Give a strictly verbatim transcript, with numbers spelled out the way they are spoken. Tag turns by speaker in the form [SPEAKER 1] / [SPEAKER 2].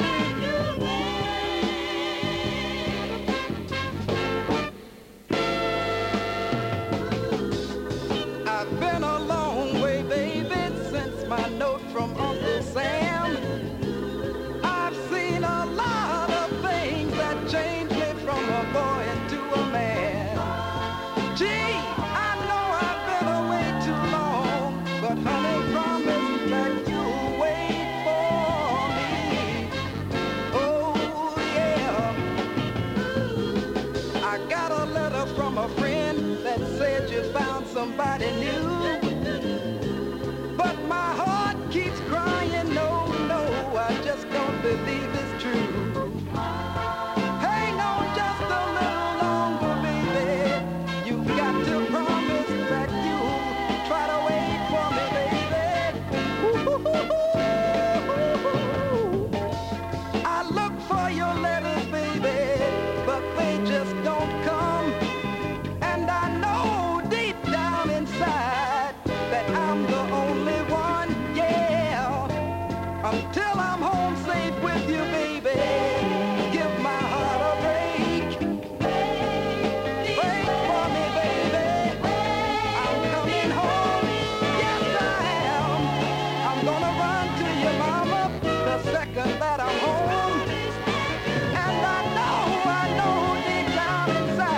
[SPEAKER 1] I've been a long way, baby, since my note from Uncle Sam. I've seen a lot of things that changed me from a boy into a man. Gee, I know I've been away too long, but honey, promise that you'll wait for me. Oh, yeah. I got a letter from a friend that said you found somebody new. But my heart keeps crying, no, no, I just don't believe it's true. Hang on just a little longer, baby. You've got to promise that you'll try to wait for me, baby. Ooh, I look for your letters, baby, but they just don't come. And I know deep down inside that I'm the only one, yeah. Until I'm home.